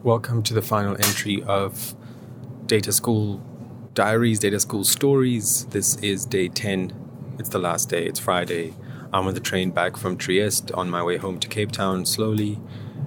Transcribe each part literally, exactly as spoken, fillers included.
Welcome to the final entry of Data School Diaries, Data School Stories. This is day ten. It's the last day. It's Friday. I'm on the train back from Trieste on my way home to Cape Town slowly.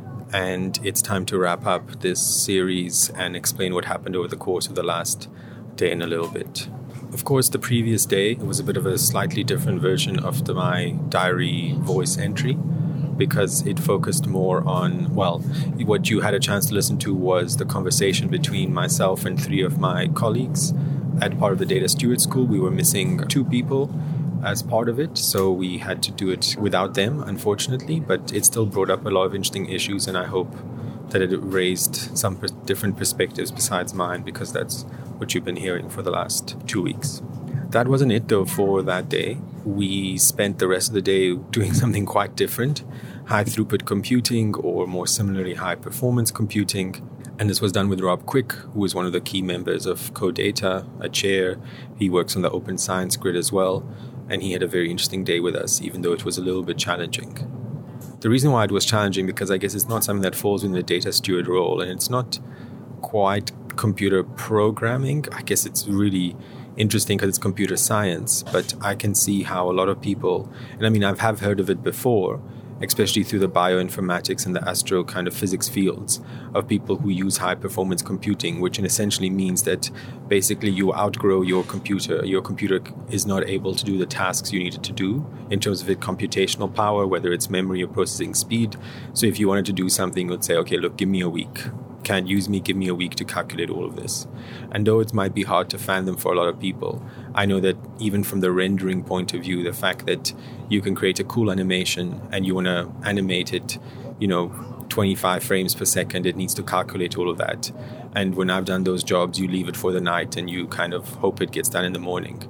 And it's time to wrap up this series and explain what happened over the course of the last day in a little bit. Of course, the previous day was a bit of a slightly different version of the, my diary voice entry, because it focused more on, well, what you had a chance to listen to was the conversation between myself and three of my colleagues at part of the Data Steward School. We were missing two people as part of it, so we had to do it without them, unfortunately, but it still brought up a lot of interesting issues, and I hope that it raised some per- different perspectives besides mine, because that's what you've been hearing for the last two weeks. That wasn't it, though, for that day. We spent the rest of the day doing something quite different, high-throughput computing, or more similarly, high-performance computing. And this was done with Rob Quick, who is one of the key members of CoData, a chair. He works on the Open Science Grid as well, and he had a very interesting day with us, even though it was a little bit challenging. The reason why it was challenging, because I guess it's not something that falls within the data steward role, and it's not quite computer programming. I guess it's really interesting because it's computer science, but I can see how a lot of people, and I mean, I have heard of it before, especially through the bioinformatics and the astro kind of physics fields, of people who use high performance computing, which essentially means that basically you outgrow your computer. Your computer is not able to do the tasks you need it to do in terms of its computational power, whether it's memory or processing speed. So if you wanted to do something, you would say, okay, look, give me a week. Can't use me, give me a week to calculate all of this. And though it might be hard to fathom for a lot of people, I know that even from the rendering point of view, the fact that you can create a cool animation and you want to animate it, you know, twenty-five frames per second, it needs to calculate all of that. And when I've done those jobs, you leave it for the night and you kind of hope it gets done in the morning.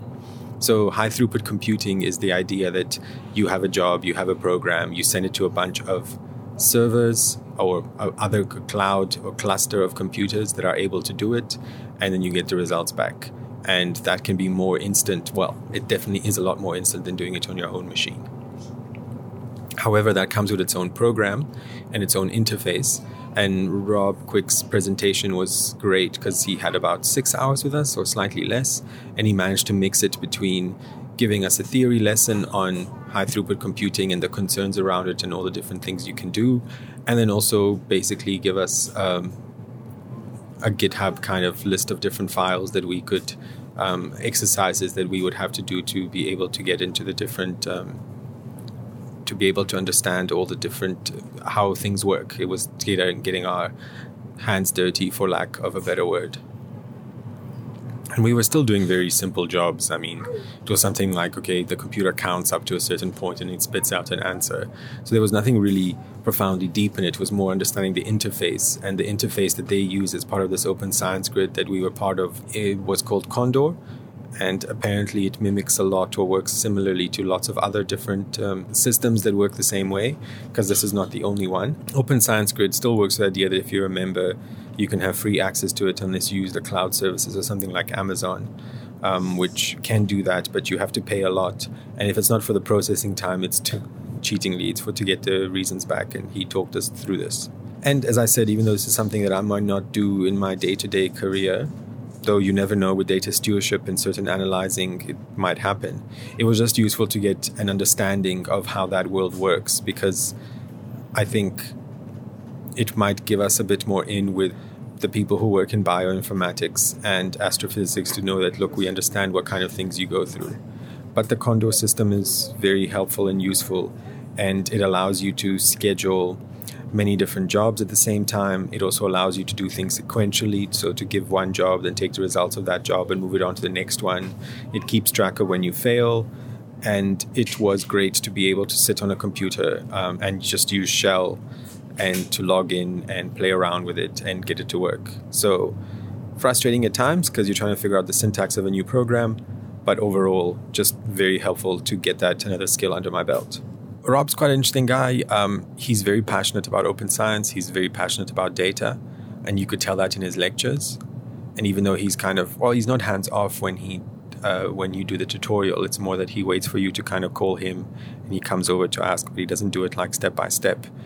So high throughput computing is the idea that you have a job, you have a program, you send it to a bunch of servers or other cloud or cluster of computers that are able to do it, and then you get the results back. And that can be more instant. Well, it definitely is a lot more instant than doing it on your own machine. However, that comes with its own program and its own interface. And Rob Quick's presentation was great because he had about six hours with us, or slightly less, and he managed to mix it between giving us a theory lesson on high throughput computing and the concerns around it and all the different things you can do, and then also basically give us um, a GitHub kind of list of different files that we could, um, exercises that we would have to do to be able to get into the different, um, to be able to understand all the different, uh, how things work. It was getting, getting our hands dirty, for lack of a better word. And we were still doing very simple jobs. I mean, it was something like, okay, the computer counts up to a certain point and it spits out an answer. So there was nothing really profoundly deep in it. It was more understanding the interface. And the interface that they use as part of this Open Science Grid that we were part of, it was called Condor. And apparently it mimics a lot or works similarly to lots of other different um, systems that work the same way, because this is not the only one. Open Science Grid still works with the idea that if you're a member, you can have free access to it unless you use the cloud services or something like Amazon, um, which can do that, but you have to pay a lot. And if it's not for the processing time, it's to, cheatingly, it's for to get the reasons back. And he talked us through this. And as I said, even though this is something that I might not do in my day-to-day career, though you never know with data stewardship and certain analyzing, it might happen. It was just useful to get an understanding of how that world works, because I think it might give us a bit more in with the people who work in bioinformatics and astrophysics to know that, look, we understand what kind of things you go through. But the Condor system is very helpful and useful, and it allows you to schedule many different jobs at the same time. It also allows you to do things sequentially, so to give one job, then take the results of that job and move it on to the next one. It keeps track of when you fail, and it was great to be able to sit on a computer um, and just use Shell and to log in and play around with it and get it to work. So frustrating at times because you're trying to figure out the syntax of a new program, but overall just very helpful to get that another skill under my belt. Rob's quite an interesting guy. Um, he's very passionate about open science. He's very passionate about data. And you could tell that in his lectures. And even though he's kind of, well, he's not hands off when he uh, when you do the tutorial. It's more that he waits for you to kind of call him and he comes over to ask, but he doesn't do it like step by step.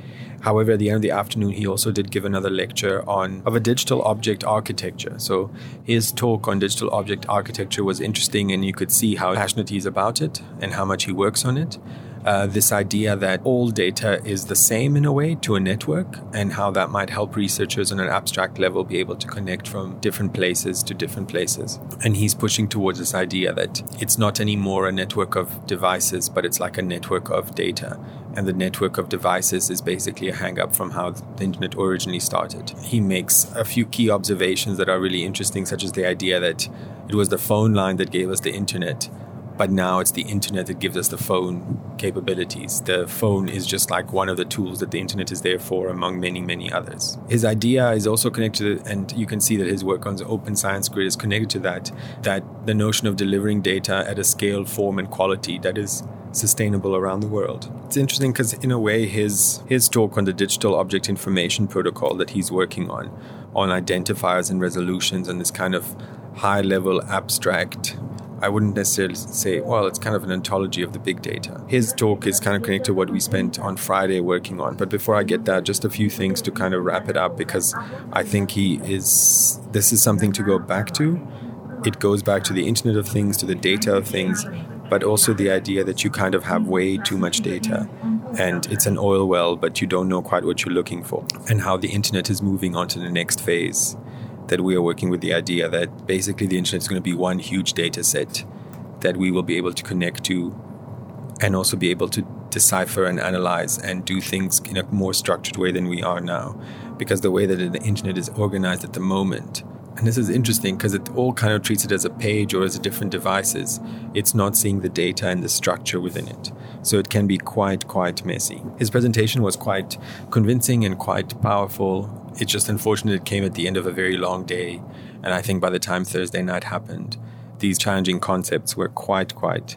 However, at the end of the afternoon, he also did give another lecture on of a digital object architecture. So his talk on digital object architecture was interesting, and you could see how passionate he is about it and how much he works on it. Uh, this idea that all data is the same in a way to a network, and how that might help researchers on an abstract level be able to connect from different places to different places. And he's pushing towards this idea that it's not anymore a network of devices, but it's like a network of data. And the network of devices is basically a hang-up from how the internet originally started. He makes a few key observations that are really interesting, such as the idea that it was the phone line that gave us the internet, but now it's the internet that gives us the phone capabilities. The phone is just like one of the tools that the internet is there for, among many, many others. His idea is also connected, and you can see that his work on the Open Science Grid is connected to that, that the notion of delivering data at a scale, form, and quality that is sustainable around the world. It's interesting because in a way his his talk on the digital object information protocol that he's working on, on identifiers and resolutions and this kind of high-level abstract, I wouldn't necessarily say, well, it's kind of an ontology of the big data. His talk is kind of connected to what we spent on Friday working on. But before I get that, just a few things to kind of wrap it up, because I think he is, this is something to go back to. It goes back to the Internet of Things, to the data of things, but also the idea that you kind of have way too much data and it's an oil well, but you don't know quite what you're looking for, and how the internet is moving on to the next phase. That we are working with the idea that basically the internet is going to be one huge data set that we will be able to connect to and also be able to decipher and analyze and do things in a more structured way than we are now. Because the way that the internet is organized at the moment, and this is interesting because it all kind of treats it as a page or as different devices. It's not seeing the data and the structure within it. So it can be quite, quite messy. His presentation was quite convincing and quite powerful. It's just unfortunate it came at the end of a very long day. And I think by the time Thursday night happened, these challenging concepts were quite, quite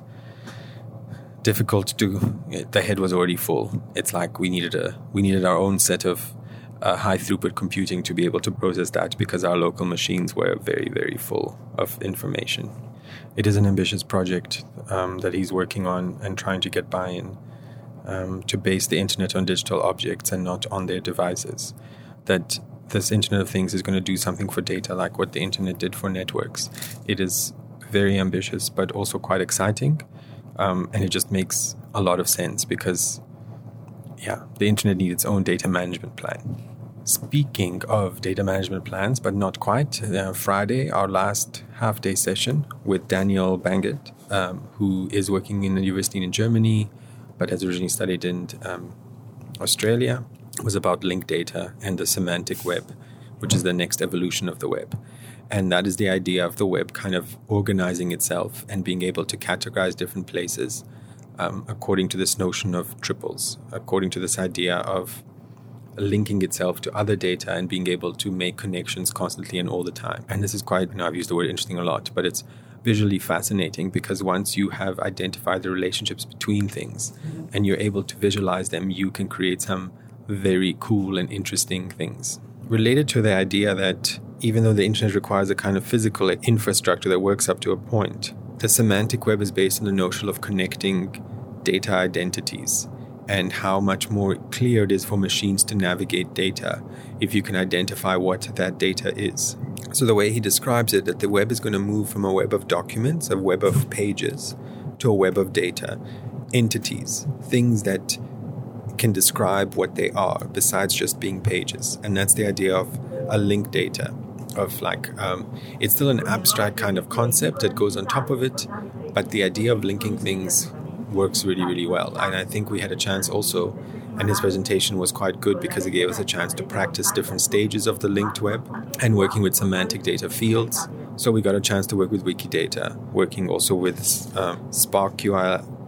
difficult to do. The head was already full. It's like we needed a we needed our own set of uh, high throughput computing to be able to process that, because our local machines were very, very full of information. It is an ambitious project um, that he's working on and trying to get buy-in um, to base the internet on digital objects and not on their devices. That this Internet of Things is going to do something for data like what the internet did for networks. It is very ambitious, but also quite exciting. Um, and it just makes a lot of sense because, yeah, the internet needs its own data management plan. Speaking of data management plans, but not quite, uh, Friday, our last half-day session with Daniel Bangert, um, who is working in the university in Germany, but has originally studied in um, Australia, was about linked data and the semantic web, which is the next evolution of the web. And that is the idea of the web kind of organizing itself and being able to categorize different places um, according to this notion of triples, according to this idea of linking itself to other data and being able to make connections constantly and all the time. And this is quite, you know, I've used the word interesting a lot, but it's visually fascinating because once you have identified the relationships between things and you're able to visualize them, you can create some very cool and interesting things. Related to the idea that even though the internet requires a kind of physical infrastructure that works up to a point, the semantic web is based on the notion of connecting data identities and how much more clear it is for machines to navigate data if you can identify what that data is. So the way he describes it, that the web is going to move from a web of documents, a web of pages, to a web of data, entities, things that can describe what they are besides just being pages. And that's the idea of a linked data, of like, um, it's still an abstract kind of concept that goes on top of it, but the idea of linking things works really, really well. And I think we had a chance also, and his presentation was quite good because it gave us a chance to practice different stages of the linked web and working with semantic data fields. So we got a chance to work with Wikidata, working also with um, Spark Q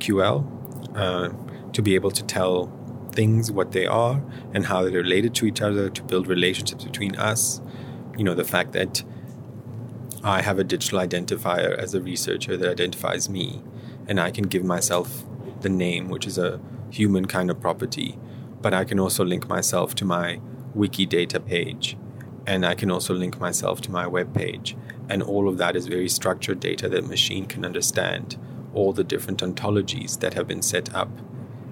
L uh, to be able to tell things what they are and how they're related to each other, to build relationships between us. You know, the fact that I have a digital identifier as a researcher that identifies me, and I can give myself the name, which is a human kind of property, but I can also link myself to my Wikidata page, and I can also link myself to my web page, and all of that is very structured data that machine can understand, all the different ontologies that have been set up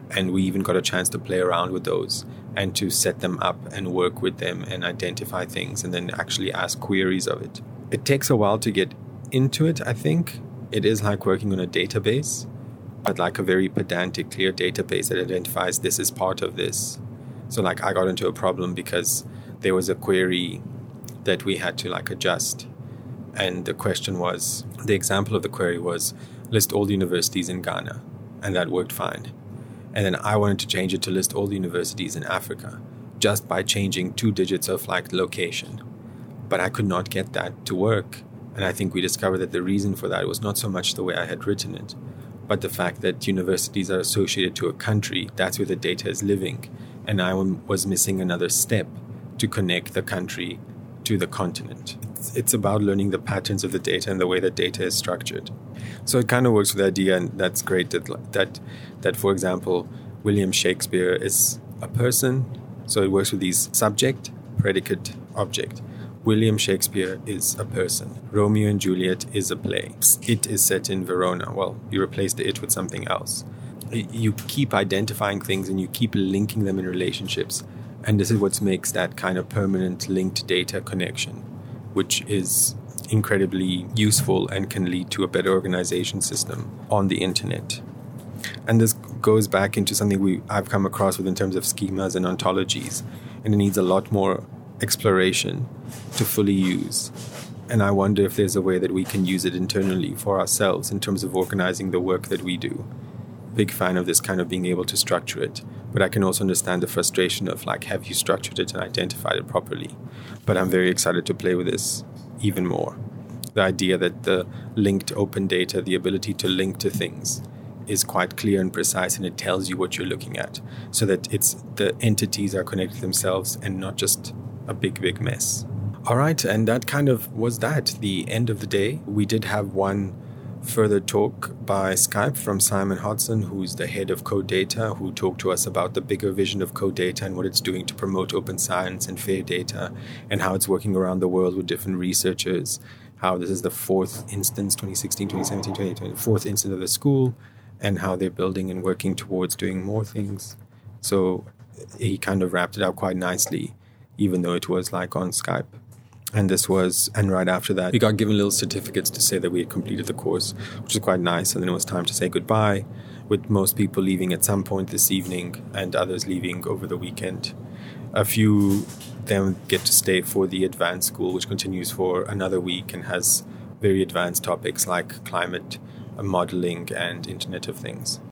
And we even got a chance to play around with those and to set them up and work with them and identify things and then actually ask queries of it. It takes a while to get into it, I think. It is like working on a database, but like a very pedantic, clear database that identifies this is part of this. So like I got into a problem because there was a query that we had to like adjust. And the question was, the example of the query was, list all the universities in Ghana. And that worked fine. And then I wanted to change it to list all the universities in Africa, just by changing two digits of like location. But I could not get that to work. And I think we discovered that the reason for that was not so much the way I had written it, but the fact that universities are associated to a country. That's where the data is living. And I was missing another step to connect the country to the continent. It's, it's about learning the patterns of the data and the way that data is structured. So it kind of works with the idea, and that's great, that, that, that for example, William Shakespeare is a person. So it works with these subject, predicate, object. William Shakespeare is a person. Romeo and Juliet is a play. It is set in Verona. Well, you replace the it with something else. You keep identifying things and you keep linking them in relationships. And this is what makes that kind of permanent linked data connection, which is incredibly useful and can lead to a better organization system on the internet. And this goes back into something we I've come across with in terms of schemas and ontologies. And it needs a lot more exploration to fully use. And I wonder if there's a way that we can use it internally for ourselves in terms of organizing the work that we do. Big fan of this kind of being able to structure it. But I can also understand the frustration of like, have you structured it and identified it properly? But I'm very excited to play with this even more. The idea that the linked open data, the ability to link to things, is quite clear and precise, and it tells you what you're looking at, so that it's the entities are connected themselves and not just a big, big mess. All right, and that kind of was that, the end of the day. We did have one further talk by Skype from Simon Hodson, who's the head of CodeData, who talked to us about the bigger vision of CodeData and what it's doing to promote open science and fair data, and how it's working around the world with different researchers, how this is the fourth instance, twenty sixteen, twenty seventeen, twenty twenty, fourth instance of the school, and how they're building and working towards doing more things. So he kind of wrapped it up quite nicely, even though it was like on Skype. And this was, and right after that, we got given little certificates to say that we had completed the course, which was quite nice. And then it was time to say goodbye, with most people leaving at some point this evening and others leaving over the weekend. A few then get to stay for the advanced school, which continues for another week and has very advanced topics like climate modeling and Internet of Things.